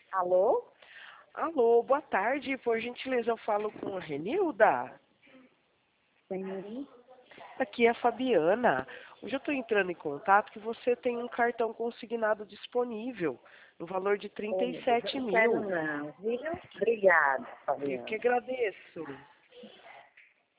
Alô? Alô, boa tarde. Por gentileza, eu falo com a Renilda. Sim. Aqui é a Fabiana. Hoje eu estou entrando em contato que você tem um cartão consignado disponível, no valor de Oh, meu Deus, eu 37 não quero mil. não, viu? Obrigada, Eu que Fabiana. agradeço.